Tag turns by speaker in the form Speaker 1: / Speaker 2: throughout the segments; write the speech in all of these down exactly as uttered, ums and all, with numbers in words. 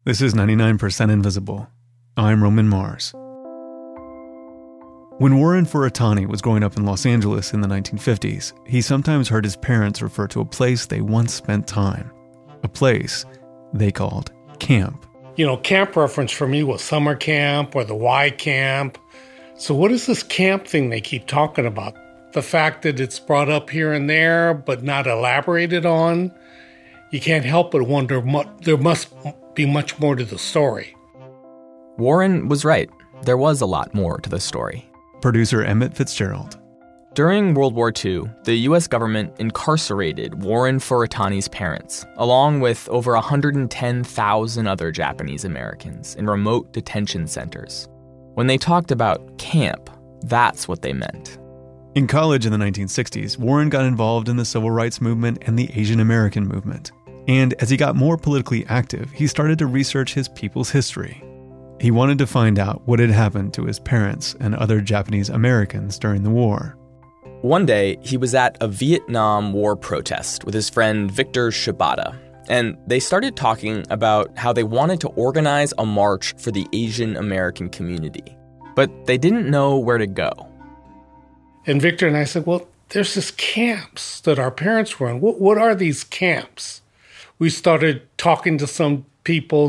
Speaker 1: This is ninety-nine percent Invisible. I'm Roman Mars. When Warren Furutani was growing up in Los Angeles in the nineteen fifties, he sometimes heard his parents refer to a place they once spent time. A place they called camp.
Speaker 2: You know, camp reference for me was summer camp or the Y camp. So what is this camp thing they keep talking about? The fact that it's brought up here and there, but not elaborated on. You can't help but wonder, there must be much more to the story.
Speaker 3: Warren was right. There was a lot more to the story.
Speaker 1: Producer Emmett Fitzgerald.
Speaker 3: During World War Two, the U S government incarcerated Warren Furutani's parents, along with over one hundred ten thousand other Japanese Americans in remote detention centers. When they talked about camp, that's what they meant.
Speaker 1: In college in the nineteen sixties, Warren got involved in the civil rights movement and the Asian American movement. And as he got more politically active, he started to research his people's history. He wanted to find out what had happened to his parents and other Japanese Americans during the war.
Speaker 3: One day, he was at a Vietnam War protest with his friend Victor Shibata, and they started talking about how they wanted to organize a march for the Asian American community, but they didn't know where to go.
Speaker 2: And Victor and I said, well, there's this camps that our parents were in. What, what are these camps? We started talking to some people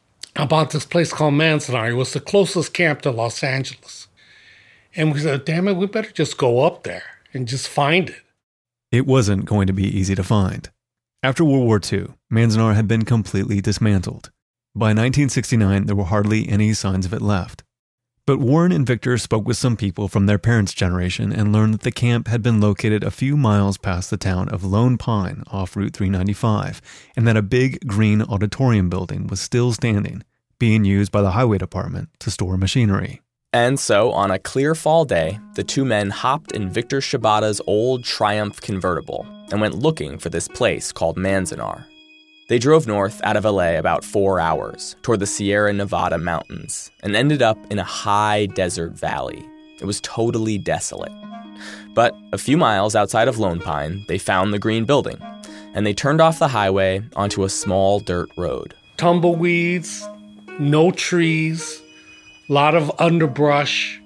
Speaker 2: about this place called Manzanar. It was the closest camp to Los Angeles. And we said, damn it, we better just go up there and just find it.
Speaker 1: It wasn't going to be easy to find. After World War Two, Manzanar had been completely dismantled. By nineteen sixty-nine, there were hardly any signs of it left. But Warren and Victor spoke with some people from their parents' generation and learned that the camp had been located a few miles past the town of Lone Pine off Route three ninety-five, and that a big green auditorium building was still standing, being used by the highway department to store machinery.
Speaker 3: And so, on a clear fall day, the two men hopped in Victor Shibata's old Triumph convertible and went looking for this place called Manzanar. They drove north out of L A about four hours toward the Sierra Nevada mountains and ended up in a high desert valley. It was totally desolate. But a few miles outside of Lone Pine, they found the green building, and they turned off the highway onto a small dirt road.
Speaker 2: Tumbleweeds, no trees, a lot of underbrush,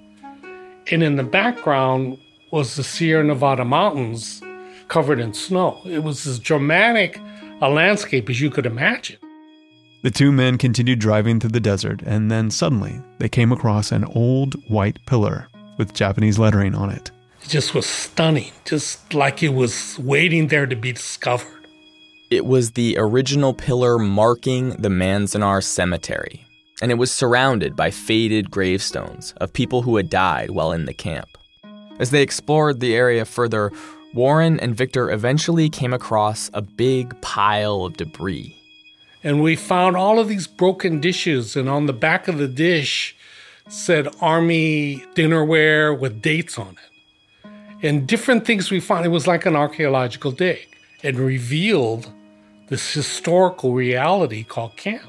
Speaker 2: and in the background was the Sierra Nevada mountains covered in snow. It was as dramatic a landscape as you could imagine.
Speaker 1: The two men continued driving through the desert, and then suddenly they came across an old white pillar with Japanese lettering on it.
Speaker 2: It just was stunning, just like it was waiting there to be discovered.
Speaker 3: It was the original pillar marking the Manzanar Cemetery, and it was surrounded by faded gravestones of people who had died while in the camp. As they explored the area further, Warren and Victor eventually came across a big pile of debris.
Speaker 2: And we found all of these broken dishes, and on the back of the dish said Army dinnerware with dates on it. And different things we found. It was like an archaeological dig. It revealed this historical reality called camp.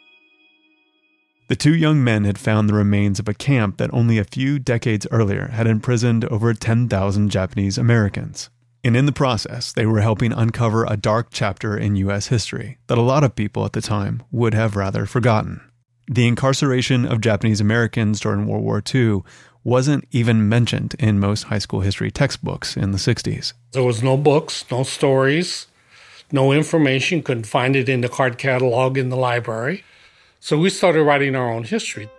Speaker 1: The two young men had found the remains of a camp that only a few decades earlier had imprisoned over ten thousand Japanese Americans. And in the process, they were helping uncover a dark chapter in U S history that a lot of people at the time would have rather forgotten. The incarceration of Japanese Americans during World War Two wasn't even mentioned in most high school history textbooks in the sixties.
Speaker 2: There was no books, no stories, no information, couldn't find it in the card catalog in the library. So we started writing our own history.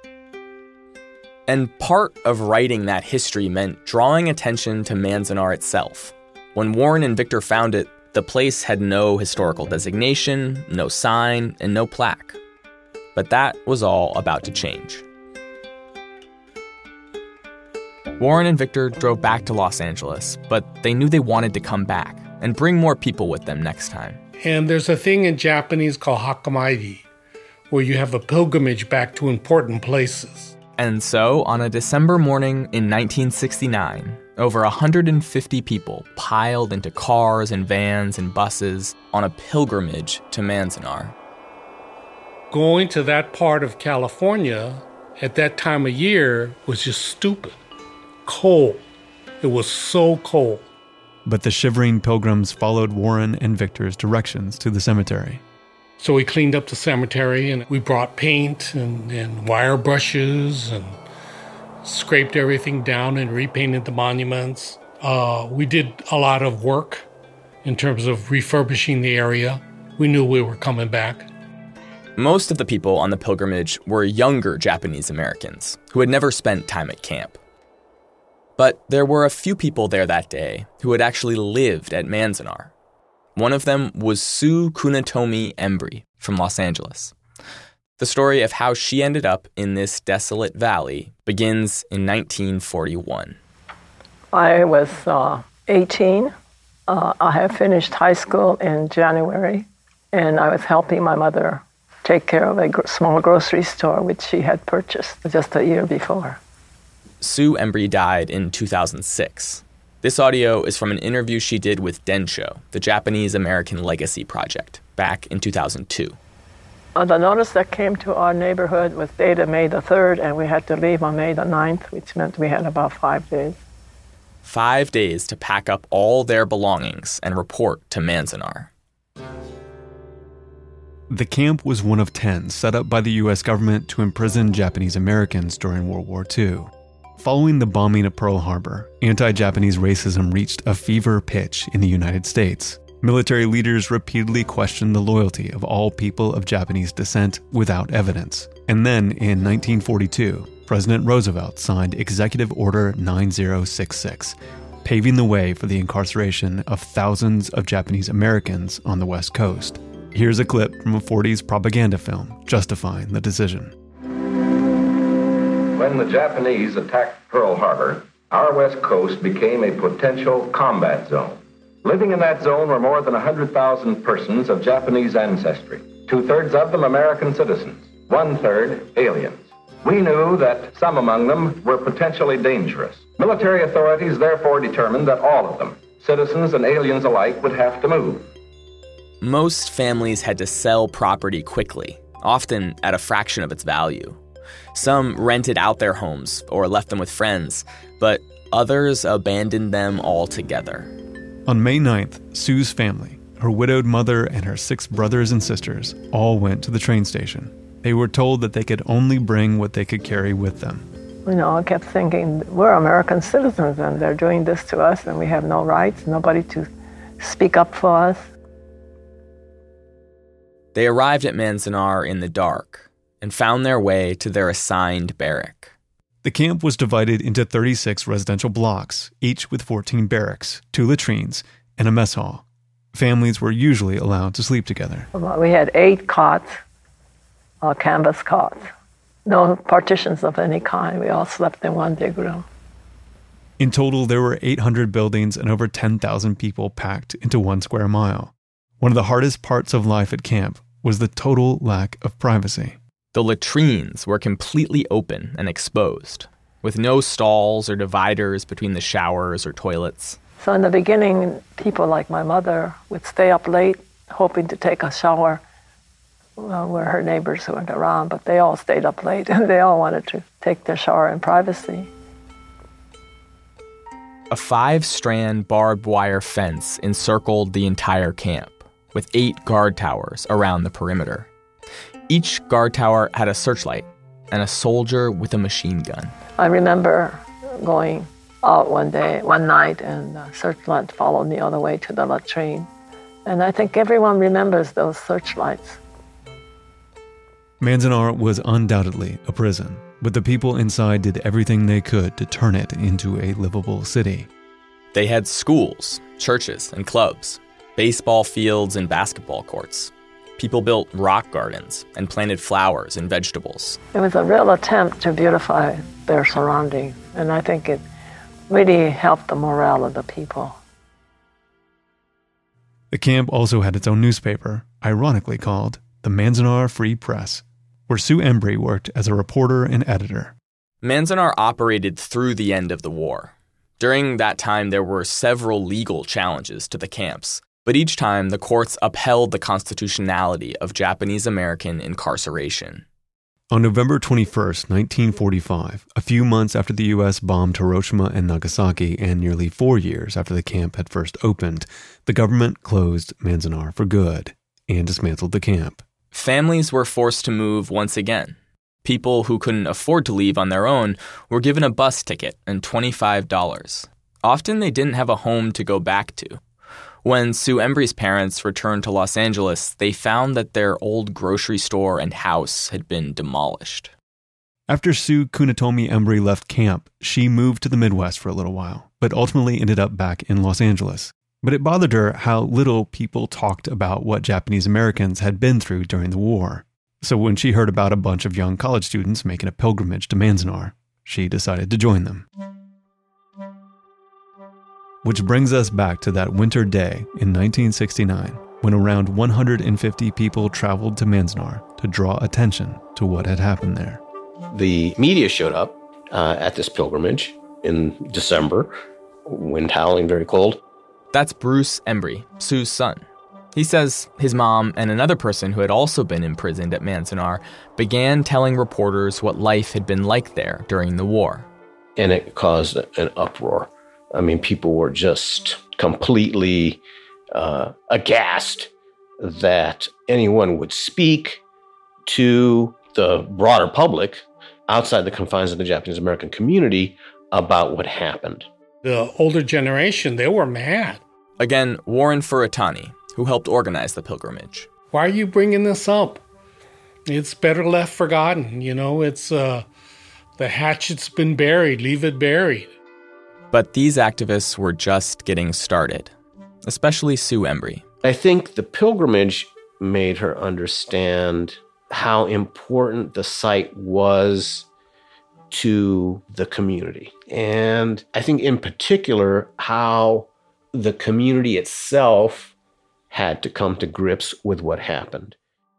Speaker 3: And part of writing that history meant drawing attention to Manzanar itself. When Warren and Victor found it, the place had no historical designation, no sign, and no plaque. But that was all about to change. Warren and Victor drove back to Los Angeles, but they knew they wanted to come back and bring more people with them next time.
Speaker 2: And there's a thing in Japanese called hakamaigi, where you have a pilgrimage back to important places.
Speaker 3: And so, on a December morning in nineteen sixty-nine, over one hundred fifty people piled into cars and vans and buses on a pilgrimage to Manzanar.
Speaker 2: Going to that part of California at that time of year was just stupid. Cold. It was so cold.
Speaker 1: But the shivering pilgrims followed Warren and Victor's directions to the cemetery.
Speaker 2: So we cleaned up the cemetery, and we brought paint and, and wire brushes and scraped everything down and repainted the monuments. Uh, we did a lot of work in terms of refurbishing the area. We knew we were coming back.
Speaker 3: Most of the people on the pilgrimage were younger Japanese Americans who had never spent time at camp. But there were a few people there that day who had actually lived at Manzanar. One of them was Sue Kunitomi Embry from Los Angeles. The story of how she ended up in this desolate valley begins in nineteen forty-one.
Speaker 4: I was uh, eighteen. Uh, I had finished high school in January, and I was helping my mother take care of a gr- small grocery store which she had purchased just a year before.
Speaker 3: Sue Embry died in two thousand six. This audio is from an interview she did with Densho, the Japanese-American Legacy Project, back in two thousand two.
Speaker 4: Uh, the notice that came to our neighborhood was dated May the third, and we had to leave on May the ninth, which meant we had about five days.
Speaker 3: Five days to pack up all their belongings and report to Manzanar.
Speaker 1: The camp was one of ten set up by the U S government to imprison Japanese Americans during World War Two. Following the bombing of Pearl Harbor, anti-Japanese racism reached a fever pitch in the United States. Military leaders repeatedly questioned the loyalty of all people of Japanese descent without evidence. And then, in nineteen forty-two, President Roosevelt signed Executive Order nine zero six six, paving the way for the incarceration of thousands of Japanese Americans on the West Coast. Here's a clip from a forties propaganda film justifying the decision.
Speaker 5: When the Japanese attacked Pearl Harbor, our West Coast became a potential combat zone. Living in that zone were more than one hundred thousand persons of Japanese ancestry, two-thirds of them American citizens, one-third aliens. We knew that some among them were potentially dangerous. Military authorities therefore determined that all of them, citizens and aliens alike, would have to move.
Speaker 3: Most families had to sell property quickly, often at a fraction of its value. Some rented out their homes or left them with friends, but others abandoned them altogether.
Speaker 1: On May ninth, Sue's family, her widowed mother and her six brothers and sisters, all went to the train station. They were told that they could only bring what they could carry with them.
Speaker 4: You know, I kept thinking, we're American citizens and they're doing this to us and we have no rights, nobody to speak up for us.
Speaker 3: They arrived at Manzanar in the dark and found their way to their assigned barrack.
Speaker 1: The camp was divided into thirty-six residential blocks, each with fourteen barracks, two latrines, and a mess hall. Families were usually allowed to sleep together.
Speaker 4: We had eight cots, uh, canvas cots. No partitions of any kind. We all slept in one big room.
Speaker 1: In total, there were eight hundred buildings and over ten thousand people packed into one square mile. One of the hardest parts of life at camp was the total lack of privacy.
Speaker 3: The latrines were completely open and exposed, with no stalls or dividers between the showers or toilets.
Speaker 4: So in the beginning, people like my mother would stay up late, hoping to take a shower. Well, where her neighbors weren't around, but they all stayed up late and they all wanted to take their shower in privacy.
Speaker 3: A five-strand barbed wire fence encircled the entire camp, with eight guard towers around the perimeter. Each guard tower had a searchlight and a soldier with a machine gun.
Speaker 4: I remember going out one day, one night, and the searchlight followed me all the way to the latrine. And I think everyone remembers those searchlights.
Speaker 1: Manzanar was undoubtedly a prison, but the people inside did everything they could to turn it into a livable city.
Speaker 3: They had schools, churches, and clubs, baseball fields and basketball courts. People built rock gardens and planted flowers and vegetables.
Speaker 4: It was a real attempt to beautify their surroundings, and I think it really helped the morale of the people.
Speaker 1: The camp also had its own newspaper, ironically called the Manzanar Free Press, where Sue Embry worked as a reporter and editor.
Speaker 3: Manzanar operated through the end of the war. During that time, there were several legal challenges to the camps, but each time the courts upheld the constitutionality of Japanese American incarceration.
Speaker 1: On November twenty-first, nineteen forty-five, a few months after the U S bombed Hiroshima and Nagasaki and nearly four years after the camp had first opened, the government closed Manzanar for good and dismantled the camp.
Speaker 3: Families were forced to move once again. People who couldn't afford to leave on their own were given a bus ticket and twenty-five dollars. Often they didn't have a home to go back to. When Sue Embry's parents returned to Los Angeles, they found that their old grocery store and house had been demolished.
Speaker 1: After Sue Kunitomi Embry left camp, she moved to the Midwest for a little while, but ultimately ended up back in Los Angeles. But it bothered her how little people talked about what Japanese Americans had been through during the war. So when she heard about a bunch of young college students making a pilgrimage to Manzanar, she decided to join them. Which brings us back to that winter day in nineteen sixty-nine, when around one hundred fifty people traveled to Manzanar to draw attention to what had happened there.
Speaker 6: The media showed up uh, at this pilgrimage in December, wind howling, very cold.
Speaker 3: That's Bruce Embry, Sue's son. He says his mom and another person who had also been imprisoned at Manzanar began telling reporters what life had been like there during the war.
Speaker 6: And it caused an uproar. I mean, people were just completely uh, aghast that anyone would speak to the broader public outside the confines of the Japanese American community about what happened.
Speaker 2: The older generation, they were mad.
Speaker 3: Again, Warren Furutani, who helped organize the pilgrimage.
Speaker 2: Why are you bringing this up? It's better left forgotten. You know, it's uh, the hatchet's been buried. Leave it buried.
Speaker 3: But these activists were just getting started, especially Sue Embry.
Speaker 6: I think the pilgrimage made her understand how important the site was to the community. And I think in particular, how the community itself had to come to grips with what happened.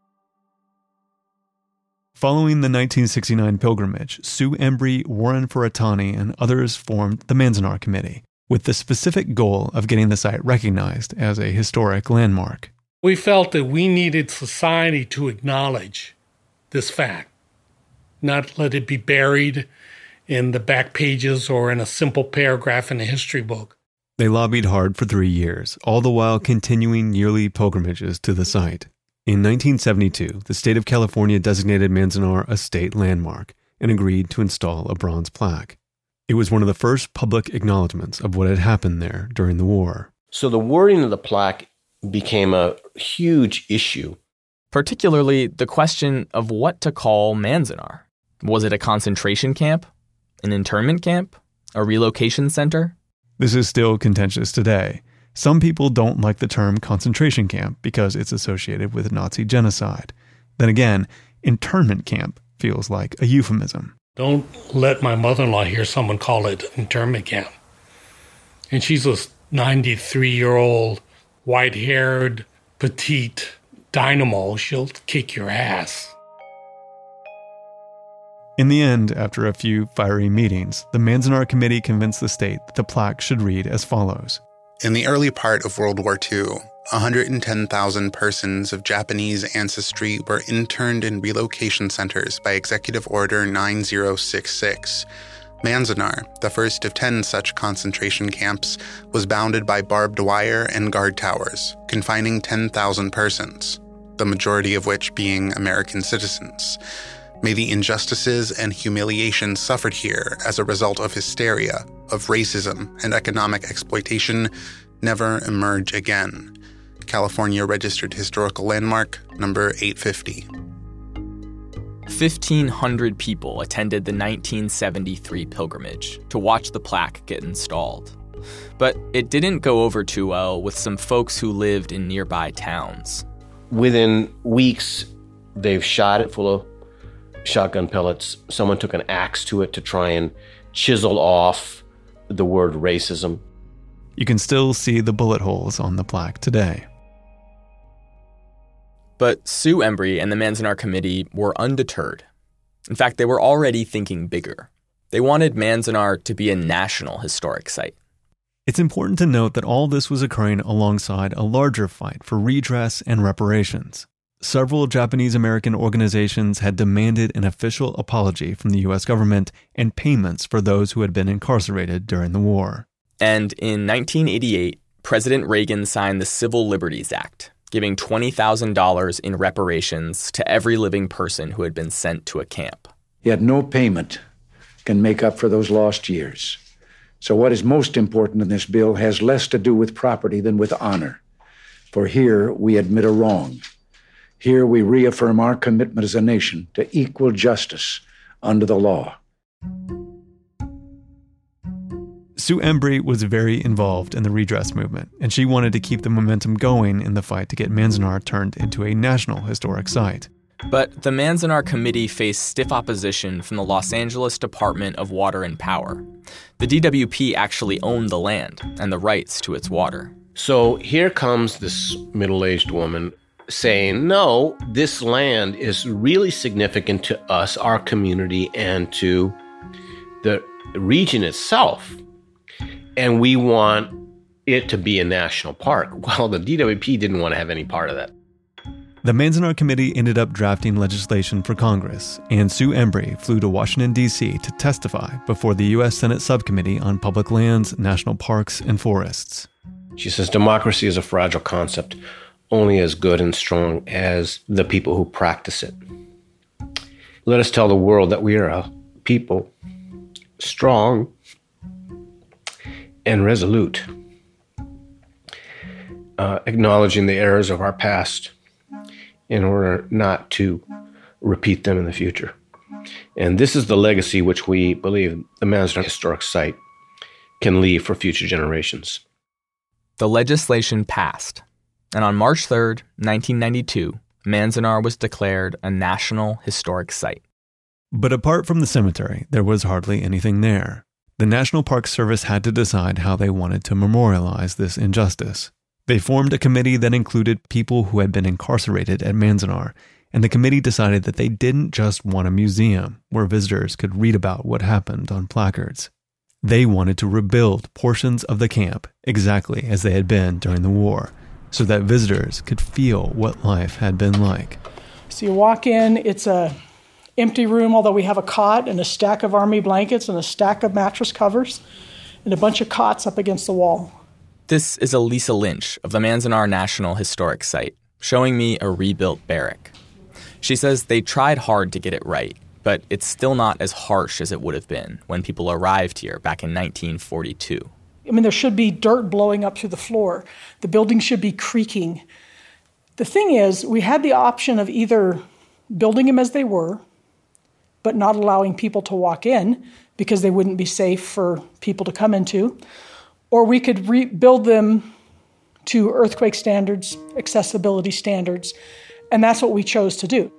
Speaker 1: Following the nineteen sixty-nine pilgrimage, Sue Embry, Warren Furutani, and others formed the Manzanar Committee, with the specific goal of getting the site recognized as a historic landmark.
Speaker 2: We felt that we needed society to acknowledge this fact, not let it be buried in the back pages or in a simple paragraph in a history book.
Speaker 1: They lobbied hard for three years, all the while continuing yearly pilgrimages to the site. In nineteen seventy-two, the state of California designated Manzanar a state landmark and agreed to install a bronze plaque. It was one of the first public acknowledgments of what had happened there during the war.
Speaker 6: So the wording of the plaque became a huge issue.
Speaker 3: Particularly the question of what to call Manzanar. Was it a concentration camp? An internment camp? A relocation center?
Speaker 1: This is still contentious today. Some people don't like the term concentration camp because it's associated with Nazi genocide. Then again, internment camp feels like a euphemism.
Speaker 2: Don't let my mother-in-law hear someone call it internment camp. And she's a ninety-three-year-old, white-haired, petite dynamo. She'll kick your ass.
Speaker 1: In the end, after a few fiery meetings, the Manzanar Committee convinced the state that the plaque should read as follows.
Speaker 7: In the early part of World War Two, one hundred ten thousand persons of Japanese ancestry were interned in relocation centers by Executive Order nine zero six six. Manzanar, the first of ten such concentration camps, was bounded by barbed wire and guard towers, confining ten thousand persons, the majority of which being American citizens. May the injustices and humiliation suffered here as a result of hysteria, of racism, and economic exploitation never emerge again. California Registered Historical Landmark, number eight fifty.
Speaker 3: fifteen hundred people attended the nineteen seventy-three pilgrimage to watch the plaque get installed. But it didn't go over too well with some folks who lived in nearby towns.
Speaker 6: Within weeks, they've shot it full of shotgun pellets. Someone took an axe to it to try and chisel off the word racism.
Speaker 1: You can still see the bullet holes on the plaque today.
Speaker 3: But Sue Embry and the Manzanar Committee were undeterred. In fact, they were already thinking bigger. They wanted Manzanar to be a national historic site.
Speaker 1: It's important to note that all this was occurring alongside a larger fight for redress and reparations. Several Japanese-American organizations had demanded an official apology from the U S government and payments for those who had been incarcerated during the war.
Speaker 3: And in nineteen eighty-eight, President Reagan signed the Civil Liberties Act, giving twenty thousand dollars in reparations to every living person who had been sent to a camp.
Speaker 8: Yet no payment can make up for those lost years. So what is most important in this bill has less to do with property than with honor. For here we admit a wrong. Here we reaffirm our commitment as a nation to equal justice under the law.
Speaker 1: Sue Embree was very involved in the redress movement, and she wanted to keep the momentum going in the fight to get Manzanar turned into a national historic site.
Speaker 3: But the Manzanar Committee faced stiff opposition from the Los Angeles Department of Water and Power. The D W P actually owned the land and the rights to its water.
Speaker 6: So here comes this middle-aged woman saying, no, this land is really significant to us, our community, and to the region itself. And we want it to be a national park. Well, the D W P didn't want to have any part of that.
Speaker 1: The Manzanar Committee ended up drafting legislation for Congress, and Sue Embree flew to Washington, D C to testify before the U S Senate Subcommittee on Public Lands, National Parks, and Forests.
Speaker 6: She says, democracy is a fragile concept, only as good and strong as the people who practice it. Let us tell the world that we are a people strong and resolute, uh, acknowledging the errors of our past in order not to repeat them in the future. And this is the legacy which we believe the Manzanar Historic Site can leave for future generations.
Speaker 3: The legislation passed, and on March third, nineteen ninety-two, Manzanar was declared a National Historic Site.
Speaker 1: But apart from the cemetery, there was hardly anything there. The National Park Service had to decide how they wanted to memorialize this injustice. They formed a committee that included people who had been incarcerated at Manzanar, and the committee decided that they didn't just want a museum where visitors could read about what happened on placards. They wanted to rebuild portions of the camp exactly as they had been during the war, so that visitors could feel what life had been like.
Speaker 9: So you walk in, it's a empty room, although we have a cot and a stack of army blankets and a stack of mattress covers and a bunch of cots up against the wall.
Speaker 3: This is Elisa Lynch of the Manzanar National Historic Site, showing me a rebuilt barrack. She says they tried hard to get it right, but it's still not as harsh as it would have been when people arrived here back in nineteen forty-two.
Speaker 9: I mean, there should be dirt blowing up through the floor. The building should be creaking. The thing is, we had the option of either building them as they were, but not allowing people to walk in because they wouldn't be safe for people to come into, or we could rebuild them to earthquake standards, accessibility standards, and that's what we chose to do.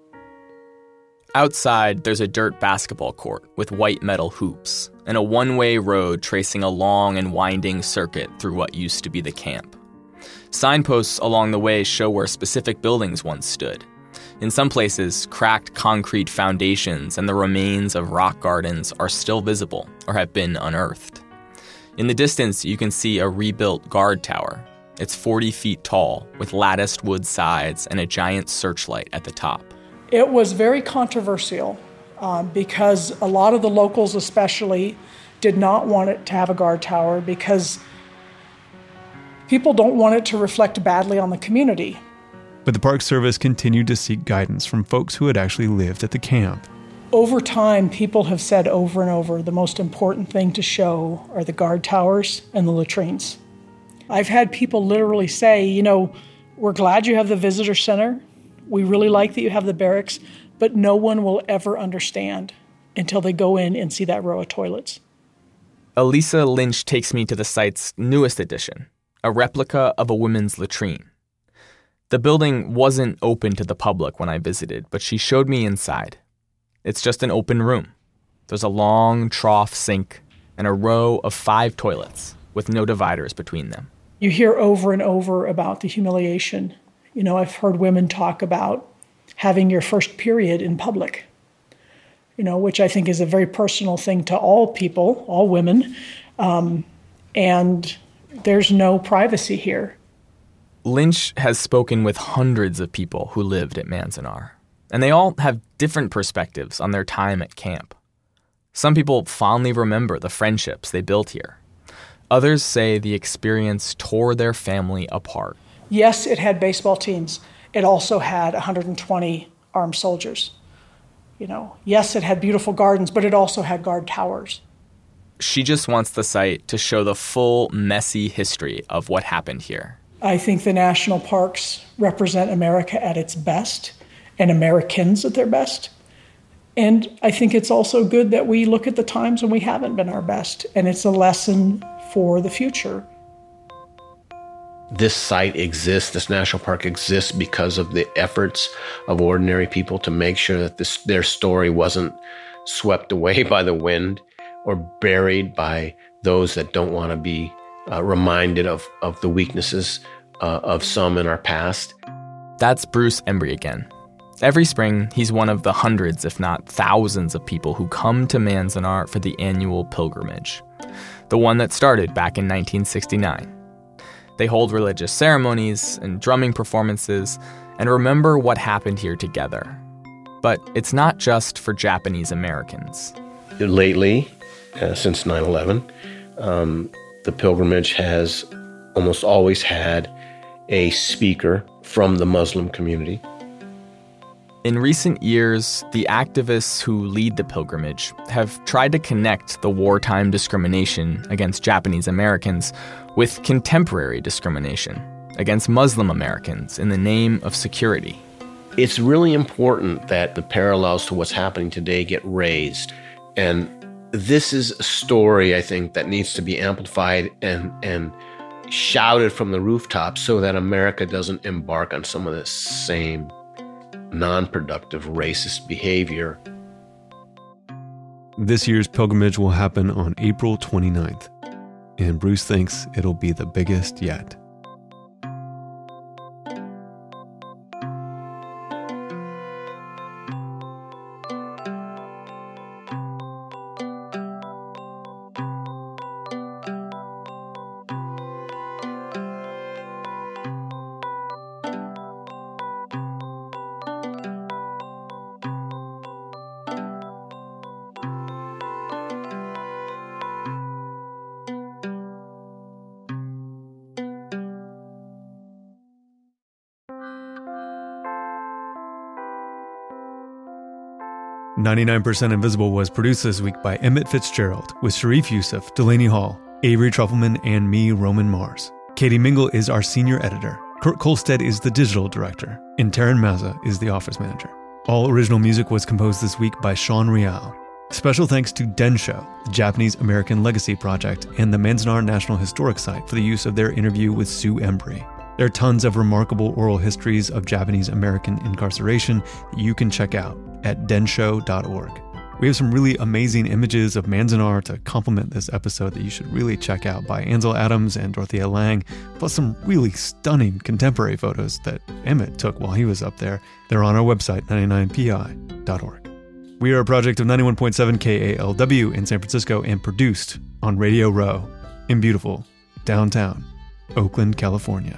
Speaker 3: Outside, there's a dirt basketball court with white metal hoops and a one-way road tracing a long and winding circuit through what used to be the camp. Signposts along the way show where specific buildings once stood. In some places, cracked concrete foundations and the remains of rock gardens are still visible or have been unearthed. In the distance, you can see a rebuilt guard tower. It's forty feet tall, with latticed wood sides and a giant searchlight at the top.
Speaker 9: It was very controversial uh, because a lot of the locals especially did not want it to have a guard tower because people don't want it to reflect badly on the community.
Speaker 1: But the Park Service continued to seek guidance from folks who had actually lived at the camp.
Speaker 9: Over time, people have said over and over, the most important thing to show are the guard towers and the latrines. I've had people literally say, you know, we're glad you have the visitor center. We really like that you have the barracks, but no one will ever understand until they go in and see that row of toilets.
Speaker 3: Elisa Lynch takes me to the site's newest addition, a replica of a women's latrine. The building wasn't open to the public when I visited, but she showed me inside. It's just an open room. There's a long trough sink and a row of five toilets with no dividers between them.
Speaker 9: You hear over and over about the humiliation. You know, I've heard women talk about having your first period in public, you know, which I think is a very personal thing to all people, all women. Um, and there's no privacy here.
Speaker 3: Lynch has spoken with hundreds of people who lived at Manzanar, and they all have different perspectives on their time at camp. Some people fondly remember the friendships they built here. Others say the experience tore their family apart.
Speaker 9: Yes, it had baseball teams. It also had one hundred twenty armed soldiers. You know, yes, it had beautiful gardens, but it also had guard towers.
Speaker 3: She just wants the site to show the full, messy history of what happened here.
Speaker 9: I think the national parks represent America at its best and Americans at their best. And I think it's also good that we look at the times when we haven't been our best, and it's a lesson for the future.
Speaker 6: This site exists, this national park exists because of the efforts of ordinary people to make sure that this, their story wasn't swept away by the wind or buried by those that don't want to be uh, reminded of, of the weaknesses uh, of some in our past.
Speaker 3: That's Bruce Embry again. Every spring, he's one of the hundreds, if not thousands, of people who come to Manzanar for the annual pilgrimage, the one that started back in nineteen sixty-nine. They hold religious ceremonies and drumming performances and remember what happened here together. But it's not just for Japanese Americans.
Speaker 6: Lately, uh, since nine eleven, um, the pilgrimage has almost always had a speaker from the Muslim community.
Speaker 3: In recent years, the activists who lead the pilgrimage have tried to connect the wartime discrimination against Japanese Americans with contemporary discrimination against Muslim Americans in the name of security.
Speaker 6: It's really important that the parallels to what's happening today get raised. And this is a story, I think, that needs to be amplified and, and shouted from the rooftops so that America doesn't embark on some of the same non-productive racist behavior.
Speaker 1: This year's pilgrimage will happen on April twenty-ninth, and Bruce thinks it'll be the biggest yet. ninety-nine percent Invisible was produced this week by Emmett Fitzgerald with Sharif Youssef, Delaney Hall, Avery Trufelman, and me, Roman Mars. Katie Mingle is our senior editor. Kurt Kolstad is the digital director. And Taryn Mazza is the office manager. All original music was composed this week by Sean Rial. Special thanks to Densho, the Japanese American Legacy Project, and the Manzanar National Historic Site for the use of their interview with Sue Embry. There are tons of remarkable oral histories of Japanese American incarceration that you can check out at densho dot org. We have some really amazing images of Manzanar to complement this episode that you should really check out by Ansel Adams and Dorothea Lange, plus some really stunning contemporary photos that Emmett took while he was up there. They're on our website, ninety-nine P I dot org. We are a project of ninety-one point seven K A L W in San Francisco and produced on Radio Row in beautiful downtown Oakland, California.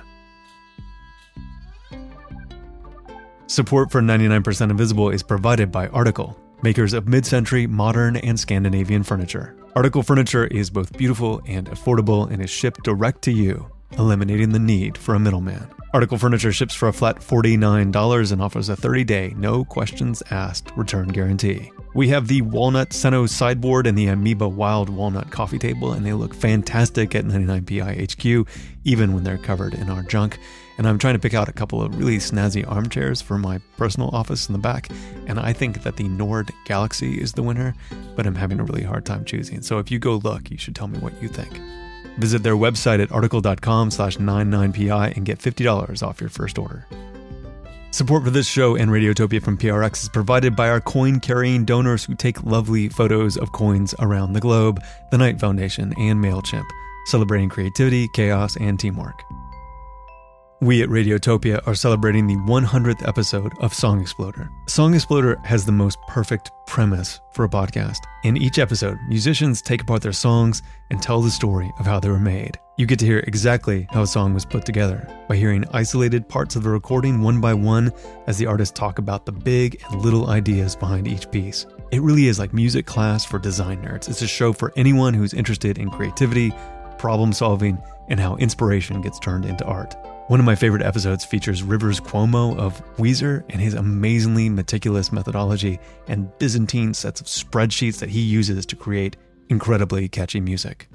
Speaker 1: Support for ninety-nine percent Invisible is provided by Article, makers of mid-century, modern, and Scandinavian furniture. Article furniture is both beautiful and affordable and is shipped direct to you, eliminating the need for a middleman. Article furniture ships for a flat forty-nine dollars and offers a thirty-day, no questions asked return guarantee. We have the Walnut Seno sideboard and the Amoeba Wild Walnut coffee table, and they look fantastic at ninety-nine P I H Q, even when they're covered in our junk. And I'm trying to pick out a couple of really snazzy armchairs for my personal office in the back, and I think that the Nord Galaxy is the winner, but I'm having a really hard time choosing. So if you go look, you should tell me what you think. Visit their website at article.com slash 99pi and get fifty dollars off your first order. Support for this show and Radiotopia from P R X is provided by our coin-carrying donors who take lovely photos of coins around the globe, the Knight Foundation and MailChimp, celebrating creativity, chaos, and teamwork. We at Radiotopia are celebrating the one hundredth episode of Song Exploder. Song Exploder has the most perfect premise for a podcast. In each episode, musicians take apart their songs and tell the story of how they were made. You get to hear exactly how a song was put together by hearing isolated parts of the recording one by one as the artists talk about the big and little ideas behind each piece. It really is like music class for design nerds. It's a show for anyone who's interested in creativity, problem solving, and how inspiration gets turned into art. One of my favorite episodes features Rivers Cuomo of Weezer and his amazingly meticulous methodology and Byzantine sets of spreadsheets that he uses to create incredibly catchy music.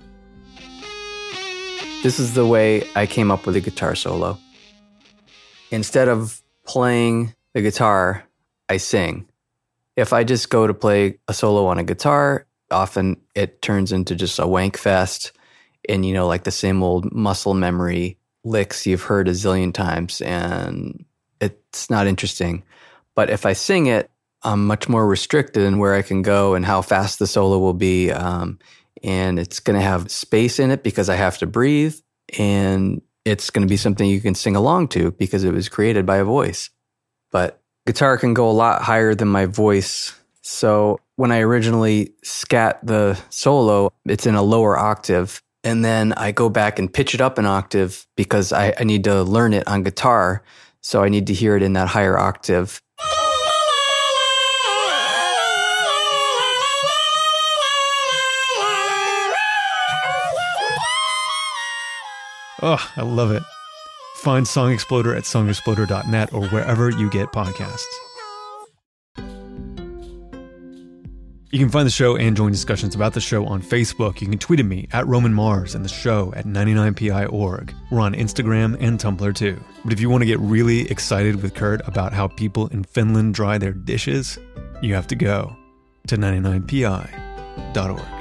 Speaker 10: This is the way I came up with a guitar solo. Instead of playing the guitar, I sing. If I just go to play a solo on a guitar, often it turns into just a wank fest and, you know, like the same old muscle memory licks you've heard a zillion times, and it's not interesting. But if I sing it, I'm much more restricted in where I can go and how fast the solo will be. Um, and it's going to have space in it because I have to breathe. And it's going to be something you can sing along to because it was created by a voice. But guitar can go a lot higher than my voice. So when I originally scat the solo, it's in a lower octave. And then I go back and pitch it up an octave because I, I need to learn it on guitar. So I need to hear it in that higher octave.
Speaker 1: Oh, I love it. Find Song Exploder at song exploder dot net or wherever you get podcasts. You can find the show and join discussions about the show on Facebook. You can tweet at me at Roman Mars and the show at ninety-nine P I dot org. We're on Instagram and Tumblr too. But if you want to get really excited with Kurt about how people in Finland dry their dishes, you have to go to ninety-nine P I dot org.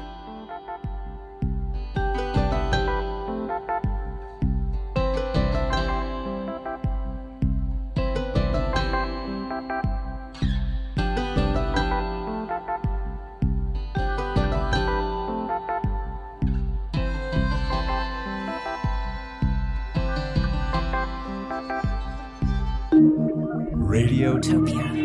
Speaker 11: Radiotopia.